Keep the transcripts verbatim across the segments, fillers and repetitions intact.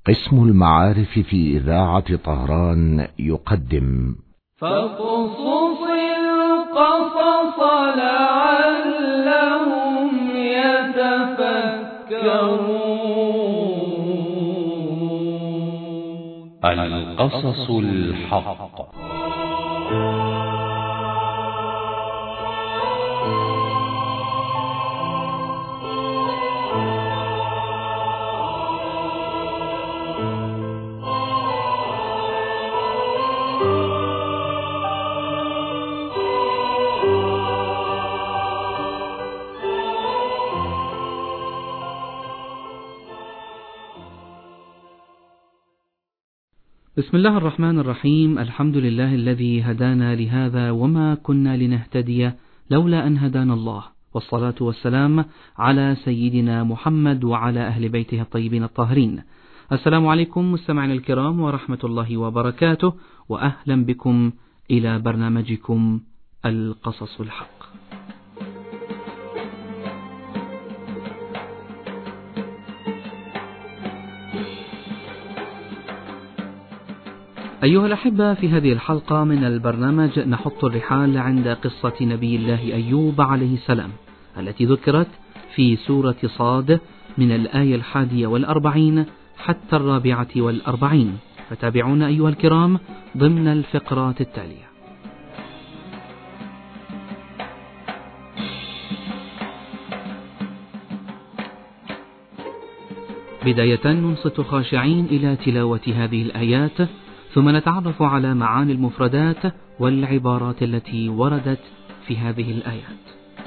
قسم المعارف في إذاعة طهران يقدم فاقصص القصص لعلهم يتفكرون. القصص الحق. بسم الله الرحمن الرحيم. الحمد لله الذي هدانا لهذا وما كنا لنهتدي لولا أن هدانا الله، والصلاة والسلام على سيدنا محمد وعلى أهل بيته الطيبين الطاهرين. السلام عليكم مستمعينا الكرام ورحمة الله وبركاته، وأهلا بكم إلى برنامجكم القصص الحق. أيها الأحبة، في هذه الحلقة من البرنامج نحط الرحال عند قصة نبي الله أيوب عليه السلام التي ذكرت في سورة صاد من الآية الحادية والأربعين حتى الرابعة والأربعين، فتابعونا أيها الكرام ضمن الفقرات التالية. بداية ننصت خاشعين إلى تلاوة هذه الآيات، ثم نتعرف على معاني المفردات والعبارات التي وردت في هذه الآيات.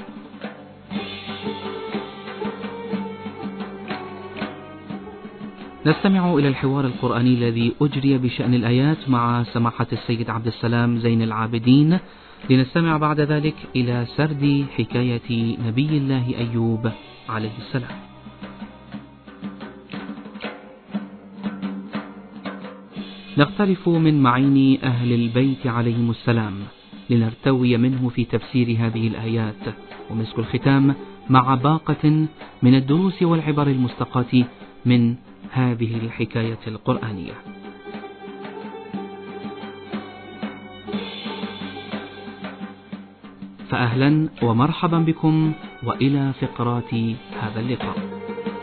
نستمع إلى الحوار القرآني الذي أجري بشأن الآيات مع سماحة السيد عبد السلام زين العابدين، لنستمع بعد ذلك إلى سرد حكاية نبي الله أيوب عليه السلام. نقترف من معين أهل البيت عليهم السلام لنرتوي منه في تفسير هذه الآيات، ومسك الختام مع باقة من الدروس والعبر المستقاة من هذه الحكاية القرآنية. فأهلا ومرحبا بكم وإلى فقرات هذا اللقاء.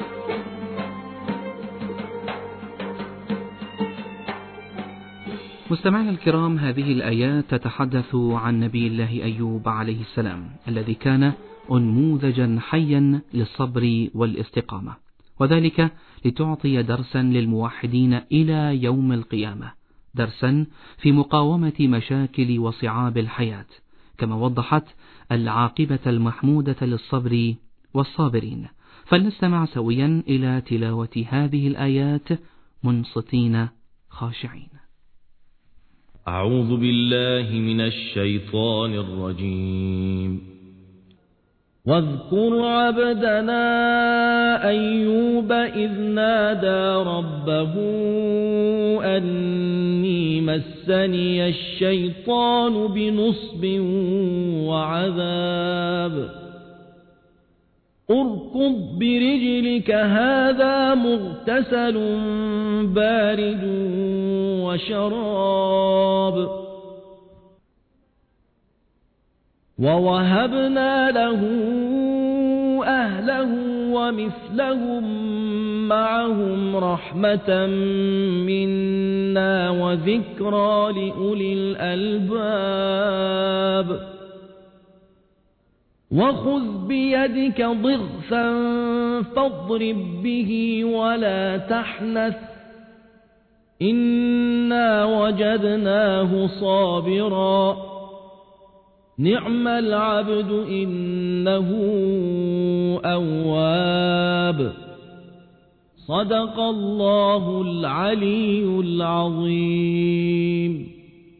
مستمعينا الكرام، هذه الآيات تتحدث عن نبي الله أيوب عليه السلام الذي كان أنموذجا حيا للصبر والاستقامة، وذلك لتعطي درسا للموحدين إلى يوم القيامة، درسا في مقاومة مشاكل وصعاب الحياة، كما وضحت العاقبة المحمودة للصبر والصابرين. فلنستمع سويا إلى تلاوة هذه الآيات منصتين خاشعين. أعوذ بالله من الشيطان الرجيم. واذكر عبدنا أيوب إذ نادى ربه أني مسني الشيطان بنصب وعذاب اركض برجلك هذا مغتسل بارد وشراب ووهبنا له أهله ومثلهم معهم رحمة منا وذكرى لأولي الألباب وخذ بيدك ضغثا فاضرب به ولا تحنث إنا وجدناه صابرا نعم العبد إنه أواب. صدق الله العلي العظيم.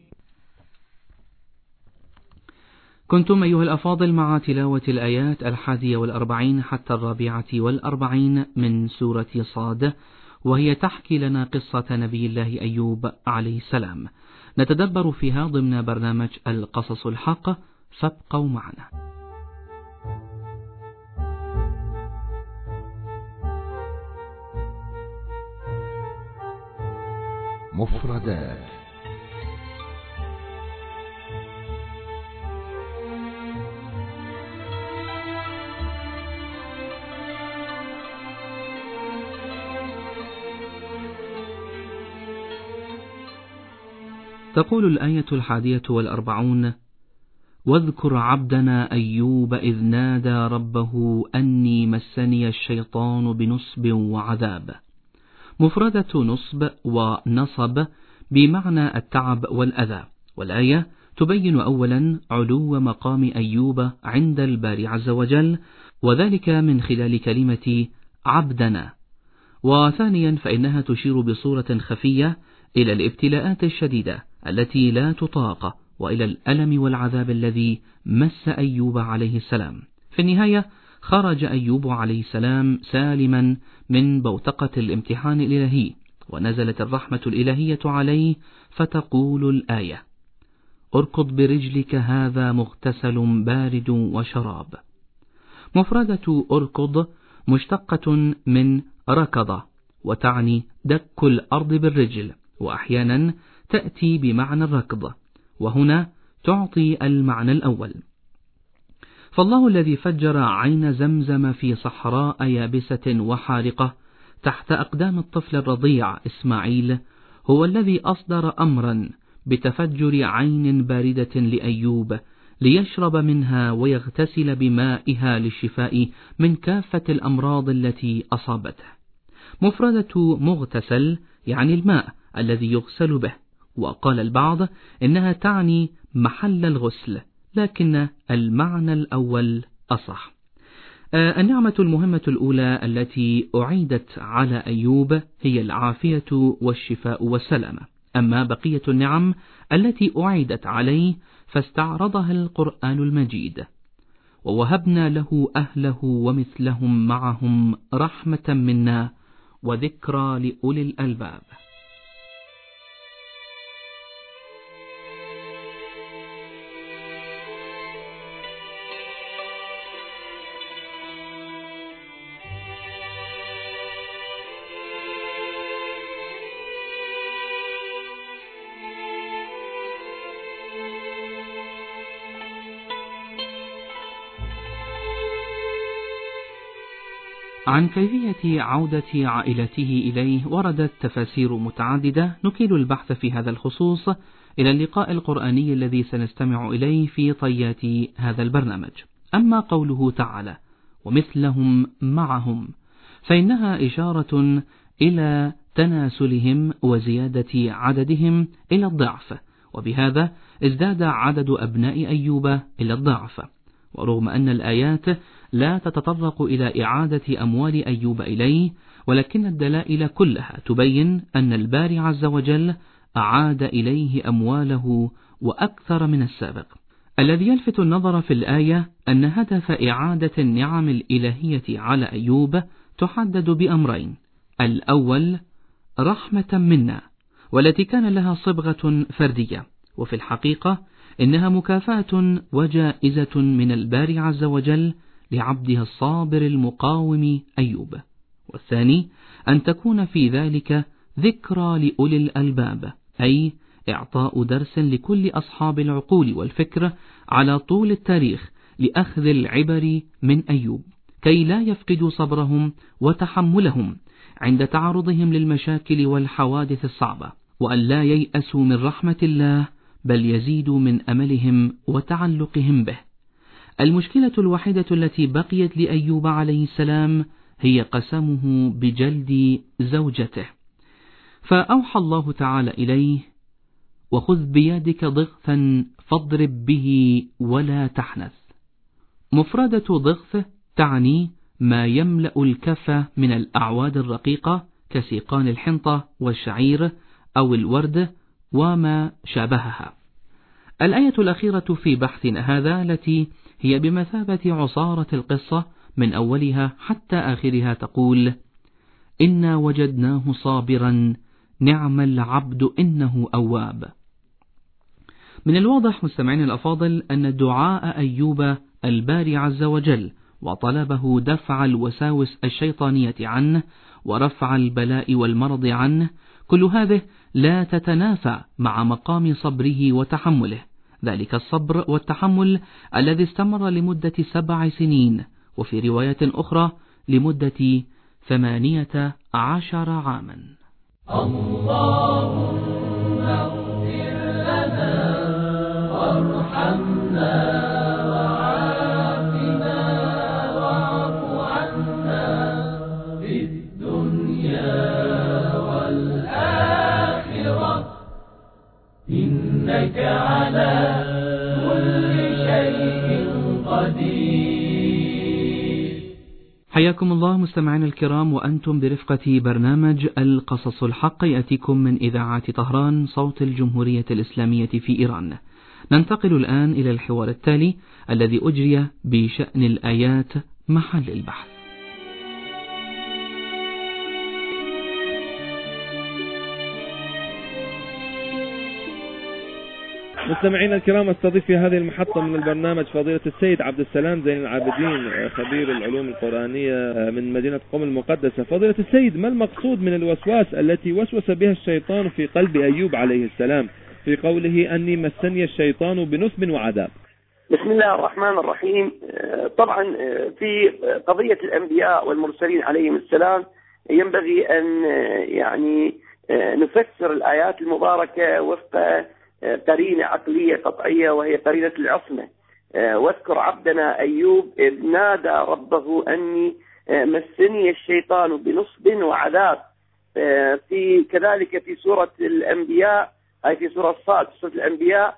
كنتم أيها الأفاضل مع تلاوة الآيات الحادية والأربعين حتى الرابعة والأربعين من سورة صاد، وهي تحكي لنا قصة نبي الله أيوب عليه السلام، نتدبر فيها ضمن برنامج القصص الحق، فابقوا معنا. مفردات. تقول الآية الحادية والأربعون: واذكر عبدنا أيوب إذ نادى ربه أني مسني الشيطان بنصب وعذاب. مفردة نصب ونصب بمعنى التعب والأذى، والآية تبين أولا علو مقام أيوب عند الباري عز وجل، وذلك من خلال كلمة عبدنا، وثانيا فإنها تشير بصورة خفية إلى الابتلاءات الشديدة التي لا تطاق، وإلى الألم والعذاب الذي مس أيوب عليه السلام. في النهاية خرج أيوب عليه السلام سالما من بوتقة الامتحان الإلهي، ونزلت الرحمة الإلهية عليه، فتقول الآية: اركض برجلك هذا مغتسل بارد وشراب. مفردة اركض مشتقة من ركض، وتعني دك الأرض بالرجل، وأحيانا تأتي بمعنى الركض، وهنا تعطي المعنى الأول. فالله الذي فجر عين زمزم في صحراء يابسة وحارقة تحت أقدام الطفل الرضيع إسماعيل هو الذي أصدر أمرا بتفجر عين باردة لأيوب ليشرب منها ويغتسل بمائها للشفاء من كافة الأمراض التي أصابته. مفردة مغتسل يعني الماء الذي يغسل به، وقال البعض إنها تعني محل الغسل، لكن المعنى الأول أصح. آه النعمة المهمة الأولى التي أعيدت على أيوب هي العافية والشفاء والسلامة، أما بقية النعم التي أعيدت عليه فاستعرضها القرآن المجيد: ووهبنا له أهله ومثلهم معهم رحمة منا وذكرى لأولي الألباب. عن كيفية عودة عائلته إليه وردت تفاسير متعددة، نكيل البحث في هذا الخصوص إلى اللقاء القرآني الذي سنستمع إليه في طيات هذا البرنامج. أما قوله تعالى ومثلهم معهم فإنها إشارة إلى تناسلهم وزيادة عددهم إلى الضعف، وبهذا ازداد عدد أبناء أيوب إلى الضعف. ورغم أن الآيات لا تتطرق إلى إعادة أموال أيوب إليه، ولكن الدلائل كلها تبين أن الباري عز وجل أعاد إليه أمواله وأكثر من السابق. الذي يلفت النظر في الآية أن هدف إعادة النعم الإلهية على أيوب تحدد بأمرين: الأول رحمة منا، والتي كان لها صبغة فردية، وفي الحقيقة إنها مكافأة وجائزة من الباري عز وجل لعبدها الصابر المقاوم أيوب. والثاني أن تكون في ذلك ذكرى لأولي الألباب، أي إعطاء درس لكل أصحاب العقول والفكر على طول التاريخ لأخذ العبر من أيوب، كي لا يفقدوا صبرهم وتحملهم عند تعرضهم للمشاكل والحوادث الصعبة، وأن لا ييأسوا من رحمة الله، بل يزيدوا من أملهم وتعلقهم به. المشكلة الوحيدة التي بقيت لأيوب عليه السلام هي قسمه بجلد زوجته، فأوحى الله تعالى إليه: وخذ بيدك ضغثا فاضرب به ولا تحنث. مفردة ضغث تعني ما يملأ الكف من الأعواد الرقيقة كسيقان الحنطة والشعير أو الورد وما شابهها. الآية الأخيرة في بحثنا هذا التي هي بمثابة عصارة القصة من أولها حتى آخرها تقول: إنا وجدناه صابرا نعم العبد إنه أواب. من الواضح مستمعين الأفاضل أن دعاء أيوب الباري عز وجل وطلبه دفع الوساوس الشيطانية عنه ورفع البلاء والمرض عنه كل هذه لا تتنافى مع مقام صبره وتحمله، ذلك الصبر والتحمل الذي استمر لمدة سبع سنين، وفي رواية أخرى لمدة ثمانية عشر عاما. اللهم اغفر لنا وارحمنا وعافنا واعف عنا في الدنيا والآخرة إنك على كل شيء قدير. حياكم الله مستمعينا الكرام، وأنتم برفقة برنامج القصص الحق يأتيكم من إذاعة طهران صوت الجمهورية الإسلامية في إيران. ننتقل الآن إلى الحوار التالي الذي أجري بشأن الآيات محل البحث. مستمعينا الكرام، استضيف في هذه المحطة من البرنامج فضيلة السيد عبد السلام زين العابدين، خبير العلوم القرآنية من مدينة قم المقدسة. فضيلة السيد، ما المقصود من الوسواس التي وسوس بها الشيطان في قلب أيوب عليه السلام في قوله أني مسني الشيطان بنصب وعذاب؟ بسم الله الرحمن الرحيم. طبعا في قضية الأنبياء والمرسلين عليهم السلام ينبغي أن يعني نفسر الآيات المباركة وفق قرينة عقلية قطعية، وهي قرينة العصمة. واذكر عبدنا أيوب إذ نادى ربه أني مسني الشيطان بنصب وعذاب. في كذلك في سورة الأنبياء، أي في سورة الصاد سورة الأنبياء،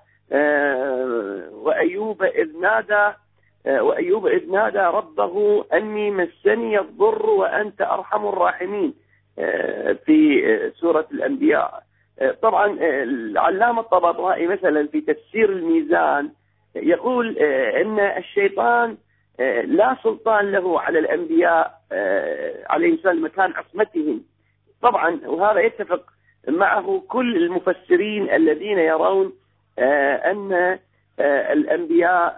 وأيوب إذ نادى وأيوب إذ نادى ربه أني مسني الضر وأنت أرحم الراحمين في سورة الأنبياء. طبعا العلامة الطباطبائي مثلا في تفسير الميزان يقول أن الشيطان لا سلطان له على الأنبياء عليه السلام مكان عصمتهم. طبعا وهذا يتفق معه كل المفسرين الذين يرون أن الأنبياء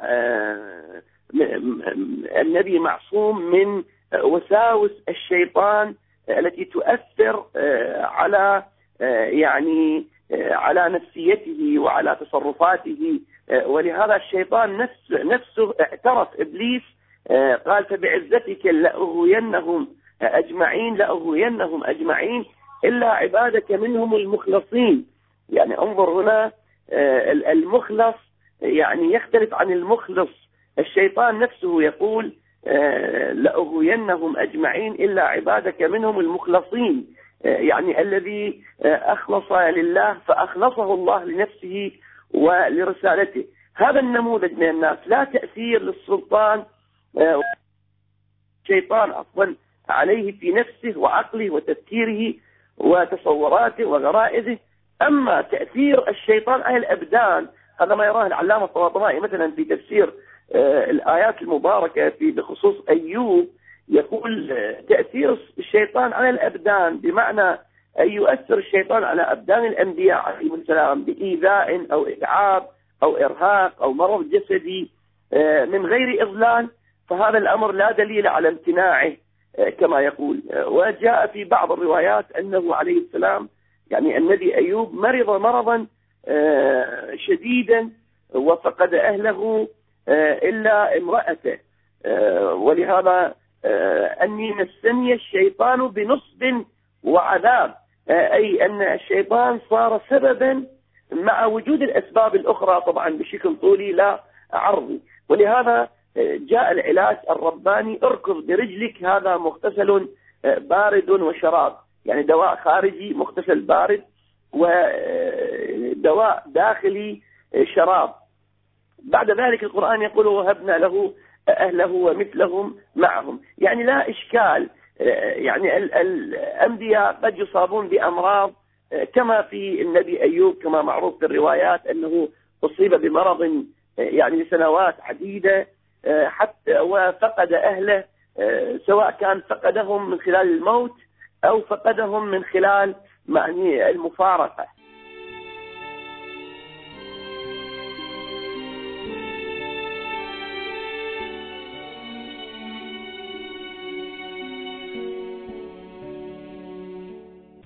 النبي معصوم من وساوس الشيطان التي تؤثر على يعني على نفسيته وعلى تصرفاته. ولهذا الشيطان نفسه, نفسه اعترف إبليس، قال فبعزتك لأغوينهم أجمعين لأغوينهم أجمعين إلا عبادك منهم المخلصين. يعني انظر هنا، المخلص يعني يختلف عن المخلص. الشيطان نفسه يقول لأغوينهم أجمعين إلا عبادك منهم المخلصين، يعني الذي أخلص لله فأخلصه الله لنفسه ولرسالته. هذا النموذج من الناس لا تأثير للسلطان الشيطان أصلا عليه في نفسه وعقله وتفكيره وتصوراته وغرائزه. أما تأثير الشيطان على الأبدان هذا ما يراه العلامة الطباطبائي مثلا في تفسير الآيات المباركة في بخصوص أيوب، يقول تأثير الشيطان على الأبدان بمعنى أن يؤثر الشيطان على أبدان الأنبياء عليهم السلام بإيذاء أو إتعاب أو إرهاق أو مرض جسدي من غير إضلال، فهذا الأمر لا دليل على امتناعه كما يقول. وجاء في بعض الروايات أنه عليه السلام يعني النبي أيوب مرض مرضا شديدا وفقد أهله إلا امرأته، ولهذا أني مسني الشيطان بنصب وعذاب، أي أن الشيطان صار سببا مع وجود الأسباب الأخرى طبعا بشكل طولي لا عرضي. ولهذا جاء العلاج الرباني اركض برجلك، هذا مغتسل بارد وشراب، يعني دواء خارجي مغتسل بارد ودواء داخلي شراب. بعد ذلك القرآن يقول وهبنا له أهله ومثلهم معهم، يعني لا إشكال. يعني الأنبياء قد يصابون بأمراض كما في النبي أيوب، كما معروف في الروايات أنه أصيب بمرض يعني لسنوات عديدة حتى وفقد أهله، سواء كان فقدهم من خلال الموت أو فقدهم من خلال يعني المفارقة.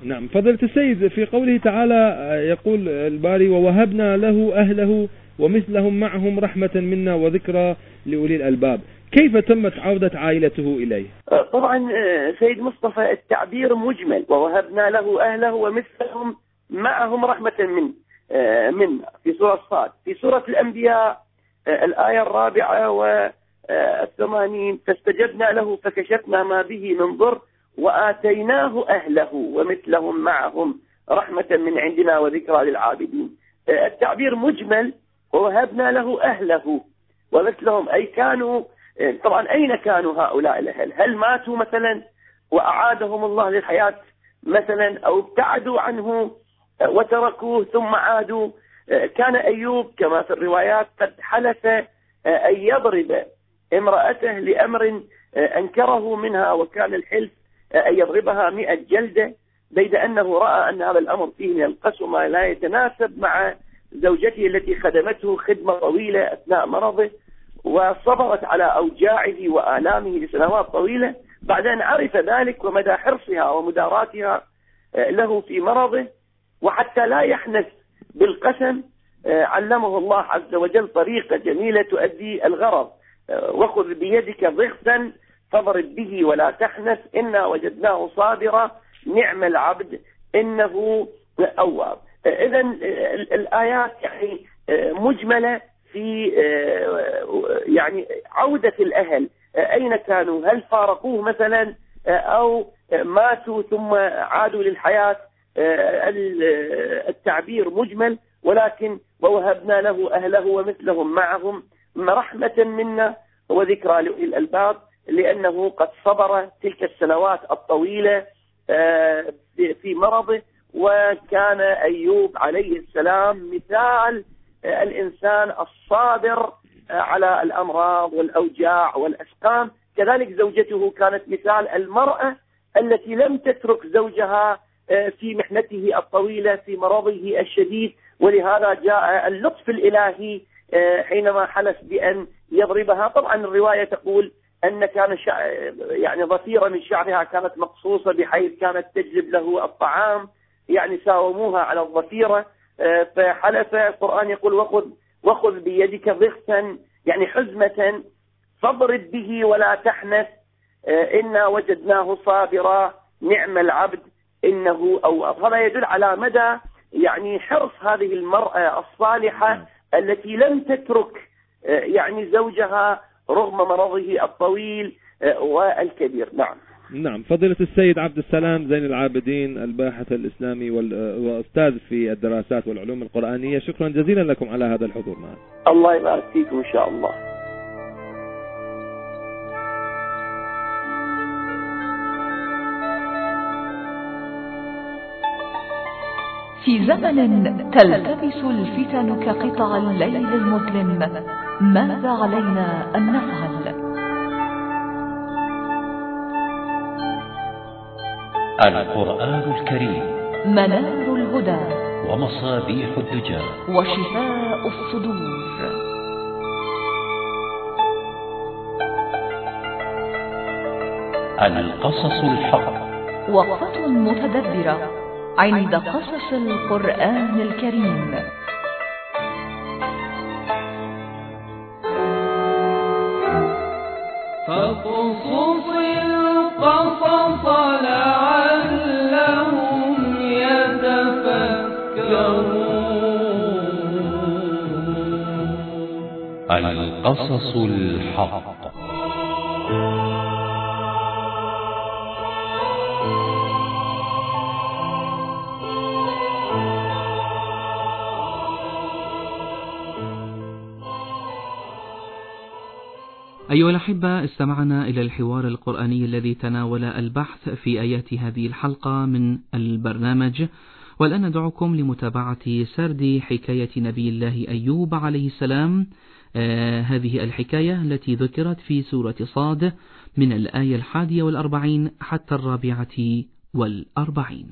نعم فضيلة السيد، في قوله تعالى يقول الباري ووهبنا له أهله ومثلهم معهم رحمة منا وذكرى لأولي الألباب، كيف تمت عودة عائلته إليه؟ طبعا سيد مصطفى التعبير مجمل، ووهبنا له أهله ومثلهم معهم رحمة من منا في سورة الصاد. في سورة الأنبياء الآية الرابعة والثمانين فاستجبنا له فكشفنا ما به من ضر وآتيناه أهله ومثلهم معهم رحمة من عندنا وذكرى للعابدين. التعبير مجمل، ووهبنا له أهله ومثلهم، أي كانوا طبعا أين كانوا هؤلاء الأهل؟ هل ماتوا مثلا وأعادهم الله للحياة مثلا، أو ابتعدوا عنه وتركوه ثم عادوا؟ كان أيوب كما في الروايات قد حلف أن يضرب امرأته لأمر أنكره منها، وكان الحلف أن يضربها مئة جلدة، بيد أنه رأى أن هذا الأمر فيه من القسوة لا يتناسب مع زوجته التي خدمته خدمة طويلة أثناء مرضه، وصبرت على أوجاعه وآلامه لسنوات طويلة. بعد أن عرف ذلك ومدى حرصها ومداراتها له في مرضه، وحتى لا يحنث بالقسم علمه الله عز وجل طريقة جميلة تؤدي الغرض: وخذ بيدك ضغثا فاضرب به ولا تحنث إنا وجدناه صابرا نعم العبد إنه أواب. إذا الآيات يعني مجملة في يعني عودة الأهل، أين كانوا؟ هل فارقوه مثلا أو ماتوا ثم عادوا للحياة؟ التعبير مجمل، ولكن ووهبنا له أهله ومثلهم معهم رحمة منا وذكرى لأولي الألباب، لأنه قد صبر تلك السنوات الطويلة في مرضه. وكان أيوب عليه السلام مثال الإنسان الصابر على الأمراض والأوجاع والأسقام. كذلك زوجته كانت مثال المرأة التي لم تترك زوجها في محنته الطويلة في مرضه الشديد، ولهذا جاء اللطف الإلهي حينما حلف بأن يضربها. طبعا الرواية تقول أن كان يعني ضفيرة من شعرها كانت مقصوصة بحيث كانت تجلب له الطعام، يعني ساوموها على الضفيرة. فحلف القرآن يقول وخذ وخذ بيدك ضغثا، يعني حزمة، فاضرب به ولا تحنث إنا وجدناه صابرا نعم العبد إنه أواب. هذا يدل على مدى يعني حرص هذه المرأة الصالحة التي لم تترك يعني زوجها رغم مرضه الطويل والكبير. نعم نعم فضيلة السيد عبد السلام زين العابدين، الباحث الإسلامي وأستاذ في الدراسات والعلوم القرآنية، شكرا جزيلا لكم على هذا الحضور معنا. الله يبارك فيكم إن شاء الله. في زمن تلتبس الفتن كقطع الليل المظلم، ماذا علينا أن نفعل؟ القرآن الكريم منار الهدى ومصابيح الدجى وشفاء الصدور. القصص الحق، وقفة متدبرة عند قصص القرآن الكريم. فاقصص القصص لعلهم يتفكرون. القصص الحق. أيها الأحبة، استمعنا إلى الحوار القرآني الذي تناول البحث في آيات هذه الحلقة من البرنامج، والآن ندعوكم لمتابعة سرد حكاية نبي الله أيوب عليه السلام. آه هذه الحكاية التي ذكرت في سورة صاد من الآية الحادية والأربعين حتى الرابعة والأربعين.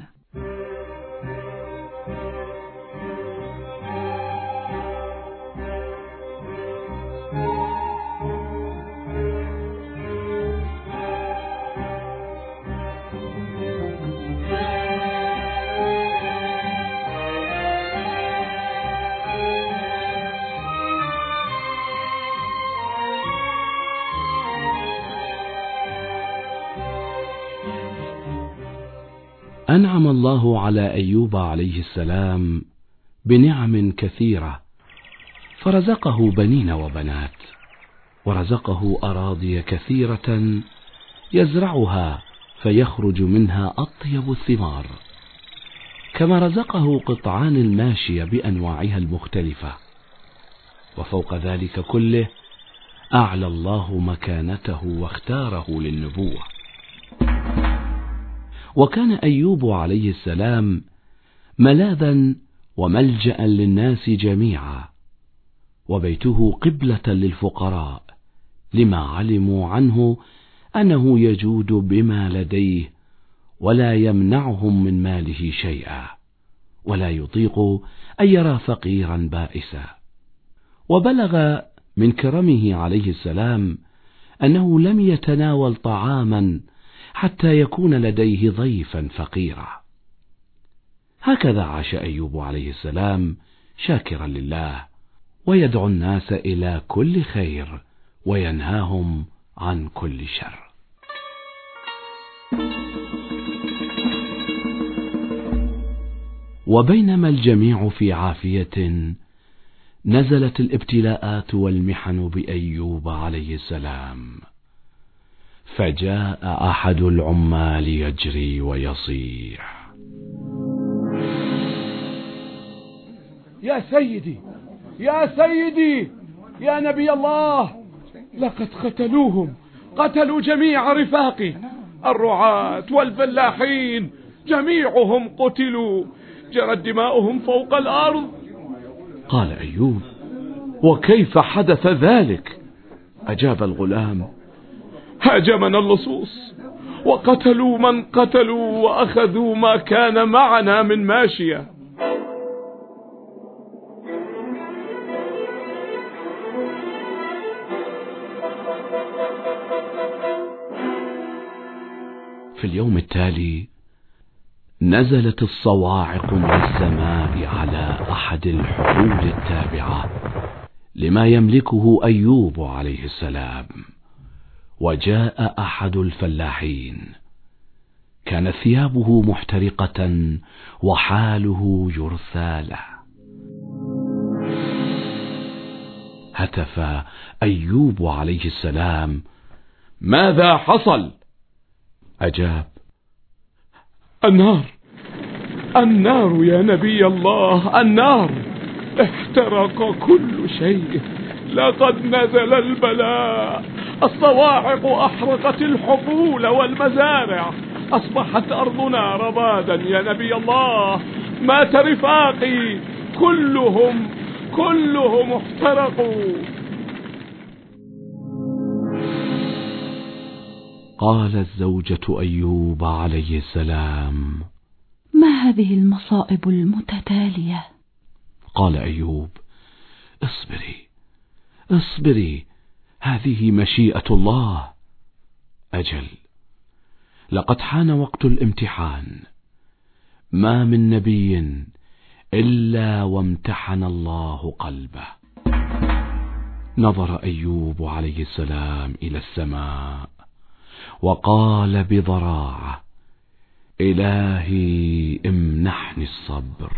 أنعم الله على أيوب عليه السلام بنعم كثيرة، فرزقه بنين وبنات، ورزقه أراضي كثيرة يزرعها فيخرج منها أطيب الثمار، كما رزقه قطعان الماشية بأنواعها المختلفة. وفوق ذلك كله أعلى الله مكانته واختاره للنبوة. وكان أيوب عليه السلام ملاذا وملجأ للناس جميعا، وبيته قبلة للفقراء، لما علموا عنه أنه يجود بما لديه ولا يمنعهم من ماله شيئا، ولا يطيق أن يرى فقيرا بائسا. وبلغ من كرمه عليه السلام أنه لم يتناول طعاما حتى يكون لديه ضيفا فقيرا. هكذا عاش أيوب عليه السلام شاكرا لله، ويدعو الناس إلى كل خير وينهاهم عن كل شر. وبينما الجميع في عافية، نزلت الابتلاءات والمحن بأيوب عليه السلام، فجاء أحد العمال يجري ويصيح: يا سيدي يا سيدي يا نبي الله، لقد قتلوهم، قتلوا جميع رفاقي، الرعاة والفلاحين جميعهم قتلوا، جرت دماؤهم فوق الأرض. قال أيوب: وكيف حدث ذلك؟ أجاب الغلام: هاجمنا اللصوص وقتلوا من قتلوا وأخذوا ما كان معنا من ماشية. في اليوم التالي نزلت الصواعق من السماء على أحد الحقول التابعة لما يملكه أيوب عليه السلام، وجاء أحد الفلاحين، كانت ثيابه محترقة وحاله يرثى له. هتف أيوب عليه السلام: ماذا حصل؟ أجاب: النار النار يا نبي الله، النار، احترق كل شيء، لقد نزل البلاء، الصواعق أحرقت الحقول والمزارع، أصبحت أرضنا رمادا يا نبي الله، مات رفاقي كلهم كلهم احترقوا. قالت زوجة أيوب عليه السلام: ما هذه المصائب المتتالية؟ قال أيوب: اصبري اصبري، هذه مشيئة الله. أجل، لقد حان وقت الامتحان، ما من نبي إلا وامتحن الله قلبه. نظر أيوب عليه السلام إلى السماء وقال بضراعة: إلهي امنحني الصبر.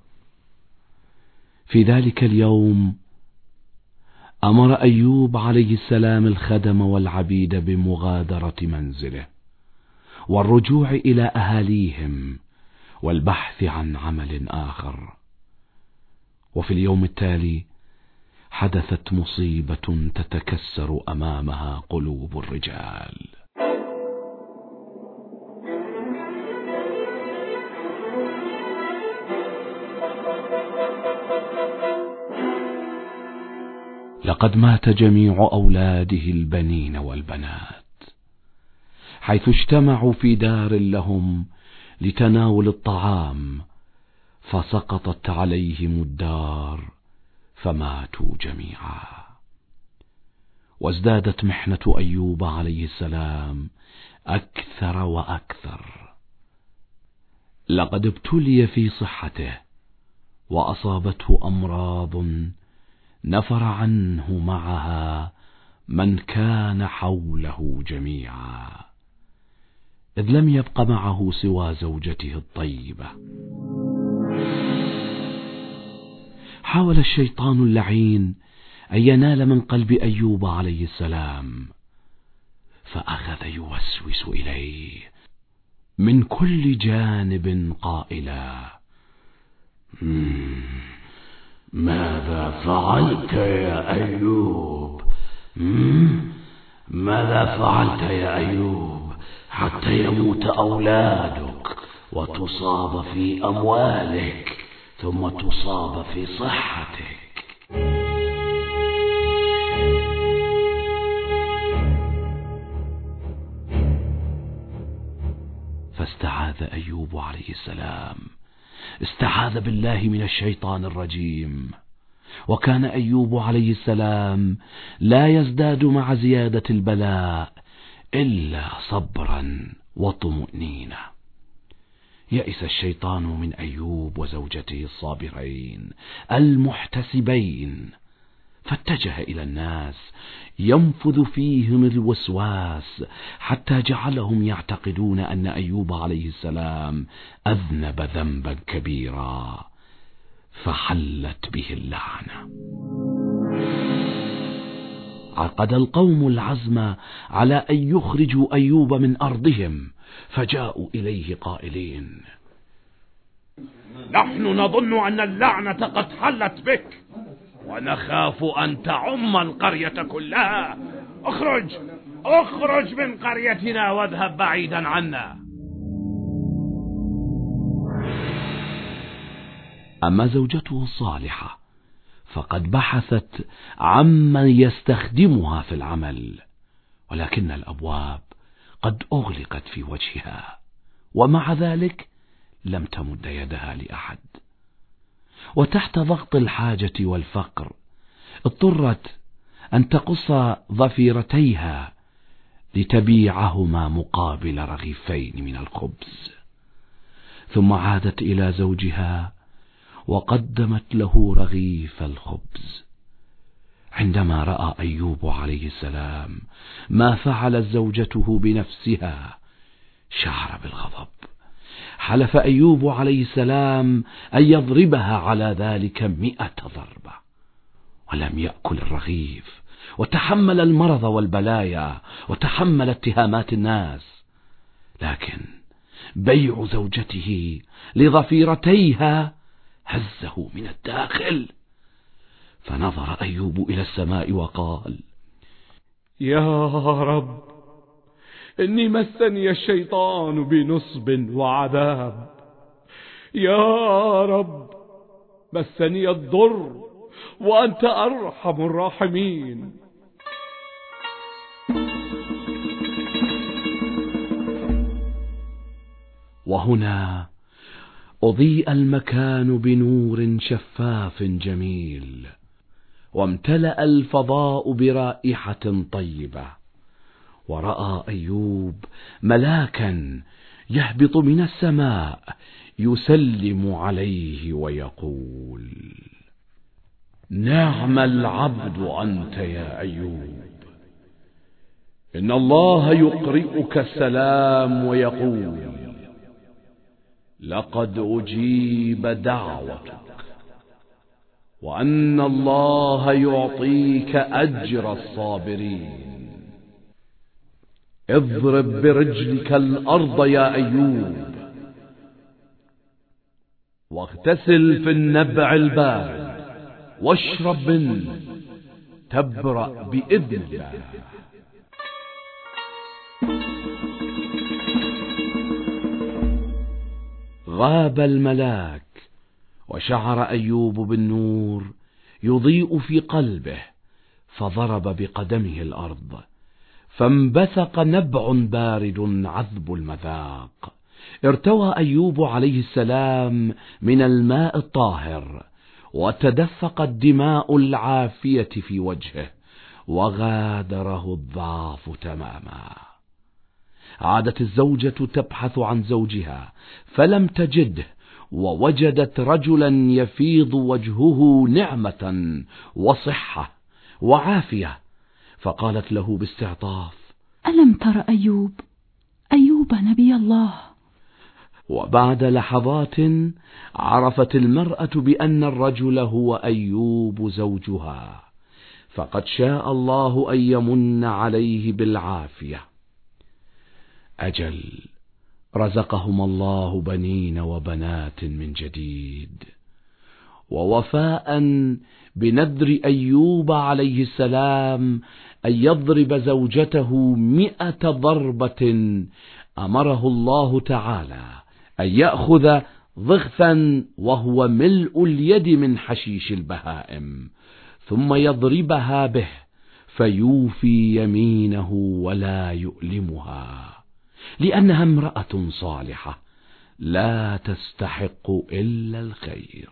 في ذلك اليوم أمر أيوب عليه السلام الخدم والعبيد بمغادرة منزله والرجوع إلى أهاليهم والبحث عن عمل آخر. وفي اليوم التالي حدثت مصيبة تتكسر أمامها قلوب الرجال. لقد مات جميع أولاده البنين والبنات، حيث اجتمعوا في دار لهم لتناول الطعام، فسقطت عليهم الدار فماتوا جميعا. وازدادت محنة أيوب عليه السلام أكثر وأكثر. لقد ابتلي في صحته وأصابته أمراض نفر عنه معها من كان حوله جميعا. إذ لم يبق معه سوى زوجته الطيبة. حاول الشيطان اللعين أن ينال من قلب أيوب عليه السلام، فأخذ يوسوس إليه من كل جانب قائلا: ماذا فعلت يا أيوب؟ ماذا فعلت يا أيوب حتى يموت أولادك وتصاب في أموالك ثم تصاب في صحتك؟ فاستعاذ أيوب عليه السلام، استعاذ بالله من الشيطان الرجيم. وكان أيوب عليه السلام لا يزداد مع زيادة البلاء إلا صبرا وطمأنينة. يئس الشيطان من أيوب وزوجته الصابرين المحتسبين، فاتجه إلى الناس ينفذ فيهم الوسواس حتى جعلهم يعتقدون أن أيوب عليه السلام أذنب ذنبا كبيرا، فحلت به اللعنة. عقد القوم العزم على أن يخرجوا أيوب من أرضهم، فجاءوا إليه قائلين: نحن نظن أن اللعنة قد حلت بك، ونخاف أن تعم القرية كلها. اخرج اخرج من قريتنا واذهب بعيدا عنا. أما زوجته الصالحة فقد بحثت عمن يستخدمها في العمل، ولكن الأبواب قد أغلقت في وجهها، ومع ذلك لم تمد يدها لأحد. وتحت ضغط الحاجة والفقر اضطرت أن تقص ظفيرتيها لتبيعهما مقابل رغيفين من الخبز، ثم عادت إلى زوجها وقدمت له رغيف الخبز. عندما رأى أيوب عليه السلام ما فعلت زوجته بنفسها شعر بالغضب. حلف أيوب عليه السلام أن يضربها على ذلك مئة ضربة، ولم يأكل الرغيف، وتحمل المرض والبلايا، وتحمل اتهامات الناس. لكن بيع زوجته لظفيرتيها هزه من الداخل، فنظر أيوب إلى السماء وقال: يا رب، إني مسني الشيطان بنصب وعذاب. يا رب، مسني الضر وأنت أرحم الراحمين. وهنا أضيء المكان بنور شفاف جميل، وامتلأ الفضاء برائحة طيبة، ورأى أيوب ملاكا يهبط من السماء يسلم عليه ويقول: نعم العبد أنت يا أيوب، إن الله يقرئك السلام ويقول: لقد أجيب دعوتك، وأن الله يعطيك أجر الصابرين. اضرب برجلك الأرض يا أيوب، واغتسل في النبع البارد، واشرب منه تبرأ بإذن الله. غاب الملاك، وشعر أيوب بالنور يضيء في قلبه، فضرب بقدمه الأرض، فانبثق نبع بارد عذب المذاق. ارتوى أيوب عليه السلام من الماء الطاهر، وتدفقت الدماء العافية في وجهه، وغادره الضعف تماما. عادت الزوجة تبحث عن زوجها فلم تجده، ووجدت رجلا يفيض وجهه نعمة وصحة وعافية، فقالت له باستعطاف: ألم تر أيوب أيوب نبي الله. وبعد لحظات عرفت المرأة بأن الرجل هو أيوب زوجها، فقد شاء الله أن يمن عليه بالعافية. أجل رزقهم الله بنين وبنات من جديد، ووفاء بنذر أيوب عليه السلام أن يضرب زوجته مئة ضربة، أمره الله تعالى أن يأخذ ضغثا وهو ملء اليد من حشيش البهائم، ثم يضربها به فيوفي يمينه ولا يؤلمها، لأنها امرأة صالحة لا تستحق إلا الخير.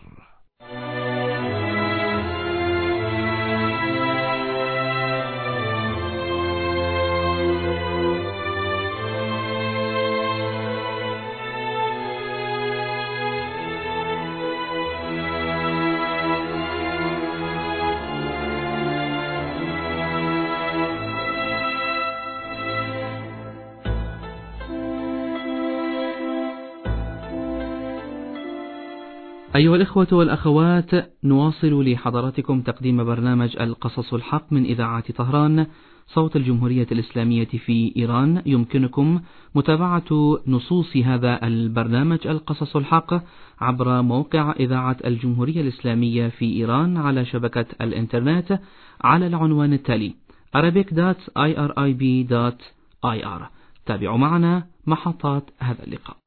أيها الإخوة والأخوات، نواصل لحضراتكم تقديم برنامج القصص الحق من إذاعة طهران صوت الجمهورية الإسلامية في إيران. يمكنكم متابعة نصوص هذا البرنامج القصص الحق عبر موقع إذاعة الجمهورية الإسلامية في إيران على شبكة الإنترنت على العنوان التالي arabic dot irib dot ir. تابعوا معنا محطات هذا اللقاء.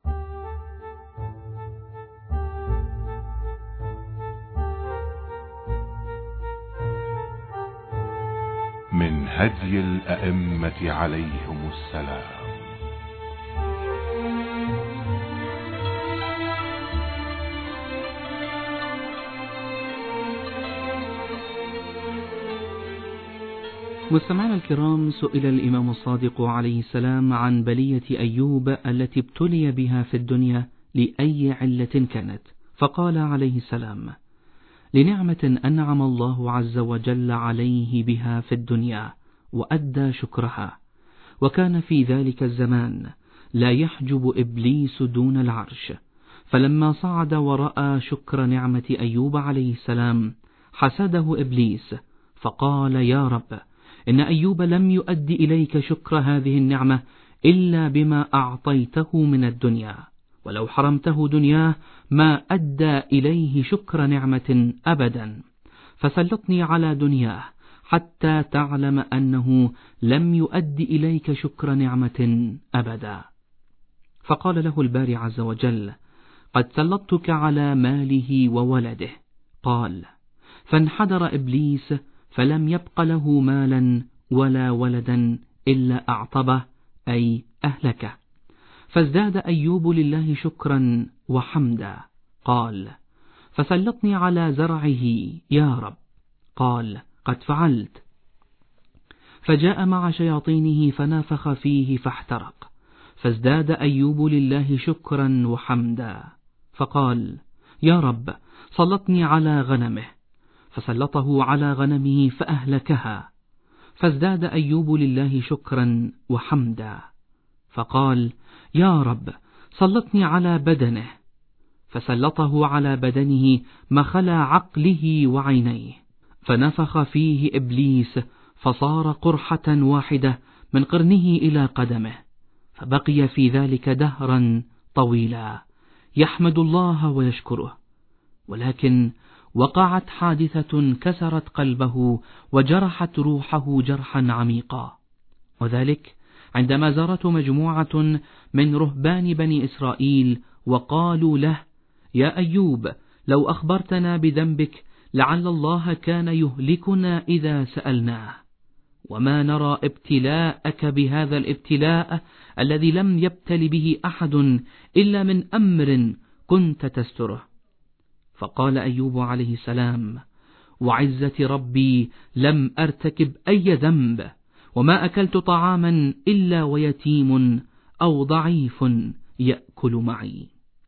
من هدي الأئمة عليهم السلام. مستمعينا الكرام، سئل الإمام الصادق عليه السلام عن بلية أيوب التي ابتلي بها في الدنيا لأي علة كانت، فقال عليه السلام: لنعمة أنعم الله عز وجل عليه بها في الدنيا وأدى شكرها، وكان في ذلك الزمان لا يحجب إبليس دون العرش، فلما صعد ورأى شكر نعمة أيوب عليه السلام حسده إبليس، فقال: يا رب، إن أيوب لم يؤدي إليك شكر هذه النعمة إلا بما أعطيته من الدنيا، ولو حرمته دنياه ما أدى إليه شكر نعمة أبدا، فسلطني على دنياه حتى تعلم أنه لم يؤدي إليك شكر نعمة أبدا. فقال له الباري عز وجل: قد سلطتك على ماله وولده. قال: فانحدر إبليس فلم يبق له مالا ولا ولدا إلا أعطبه، أي أهلكه. فازداد أيوب لله شكرا وحمدا. قال: فسلطني على زرعه يا رب. قال: قد فعلت. فجاء مع شياطينه فنافخ فيه فاحترق، فازداد أيوب لله شكرا وحمدا. فقال: يا رب، سلطني على غنمه. فسلطه على غنمه فأهلكها، فازداد أيوب لله شكرا وحمدا. فقال: يا رب، سلطني على بدنه. فسلطه على بدنه مخلى عقله وعينيه، فنفخ فيه إبليس فصار قرحة واحدة من قرنه إلى قدمه، فبقي في ذلك دهرا طويلا يحمد الله ويشكره. ولكن وقعت حادثة كسرت قلبه وجرحت روحه جرحا عميقا، وذلك عندما زارته مجموعة من رهبان بني إسرائيل وقالوا له: يا أيوب، لو أخبرتنا بذنبك لعل الله كان يهلكنا إذا سألناه، وما نرى ابتلاءك بهذا الابتلاء الذي لم يبتل به أحد إلا من أمر كنت تستره. فقال أيوب عليه السلام: وعزة ربي لم أرتكب أي ذنب، وما أكلت طعاما إلا ويتيم أو ضعيف يأكل معي.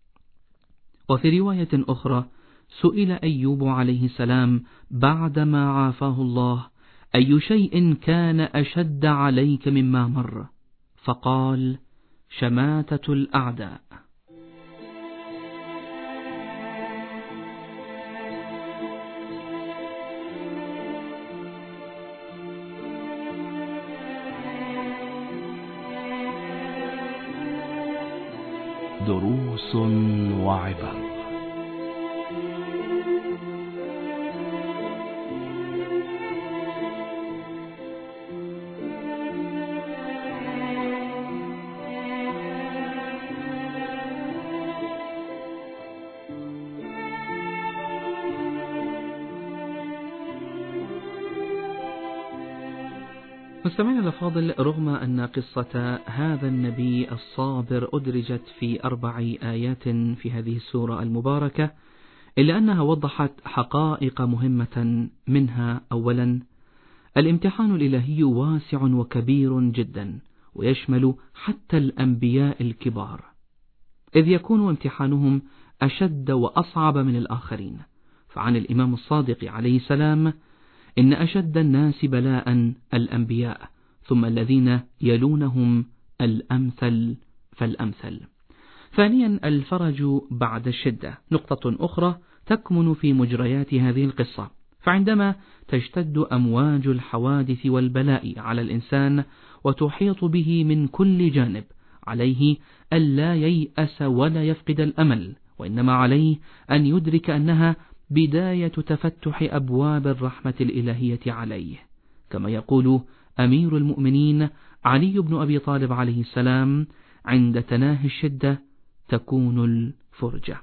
وفي رواية أخرى سئل أيوب عليه السلام بعدما عافاه الله: أي شيء كان أشد عليك مما مر؟ فقال: شماتة الأعداء. دروس وعبر. مستمعينا الأفاضل، رغم أن قصة هذا النبي الصابر أدرجت في أربع آيات في هذه السورة المباركة، إلا أنها وضحت حقائق مهمة. منها أولا، الامتحان الإلهي واسع وكبير جدا، ويشمل حتى الأنبياء الكبار، إذ يكون امتحانهم أشد وأصعب من الآخرين. فعن الإمام الصادق عليه السلام: إن أشد الناس بلاء الأنبياء، ثم الذين يلونهم الأمثل فالأمثل. ثانيا، الفرج بعد الشدة. نقطة أخرى تكمن في مجريات هذه القصة، فعندما تشتد أمواج الحوادث والبلاء على الإنسان وتحيط به من كل جانب، عليه ألا ييأس ولا يفقد الأمل، وإنما عليه أن يدرك أنها بداية تفتح أبواب الرحمة الإلهية عليه، كما يقول أمير المؤمنين علي بن أبي طالب عليه السلام: عند تناهي الشدة تكون الفرجة.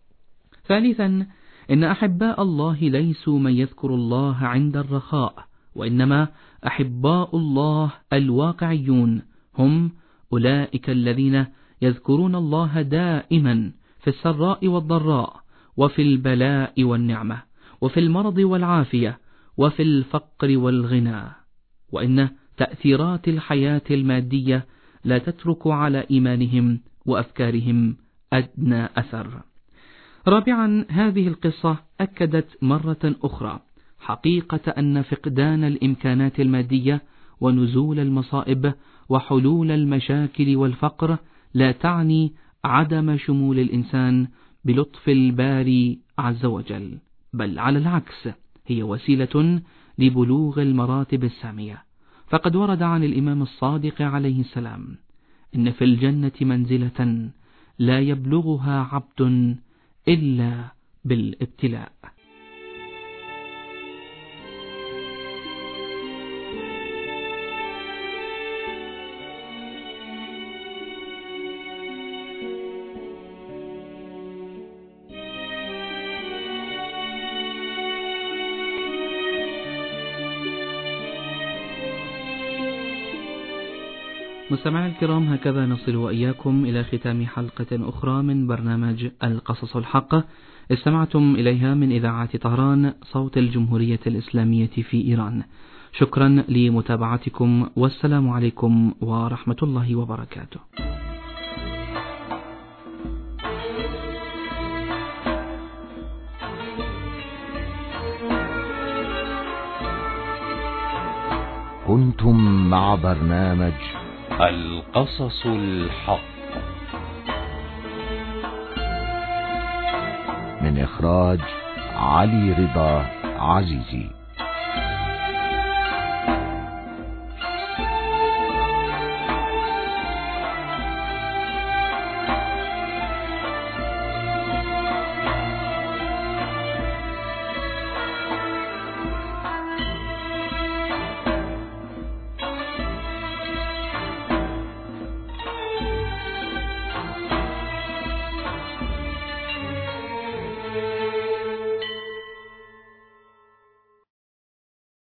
ثالثا، إن أحباء الله ليسوا من يذكر الله عند الرخاء، وإنما أحباء الله الواقعيون هم أولئك الذين يذكرون الله دائما في السراء والضراء، وفي البلاء والنعمة، وفي المرض والعافية، وفي الفقر والغنى، وإن تأثيرات الحياة المادية لا تترك على إيمانهم وأفكارهم أدنى أثر. رابعا، هذه القصة أكدت مرة أخرى حقيقة أن فقدان الإمكانات المادية ونزول المصائب وحلول المشاكل والفقر لا تعني عدم شمول الإنسان بلطف الباري عز وجل، بل على العكس هي وسيلة لبلوغ المراتب السامية. فقد ورد عن الإمام الصادق عليه السلام: إن في الجنة منزلة لا يبلغها عبد إلا بالابتلاء. مستمعي الكرام، هكذا نصل وإياكم إلى ختام حلقة أخرى من برنامج القصص الحق، استمعتم إليها من إذاعة طهران صوت الجمهورية الإسلامية في إيران. شكرا لمتابعتكم، والسلام عليكم ورحمة الله وبركاته. كنتم مع برنامج القصص الحق من إخراج علي رضا عزيزي.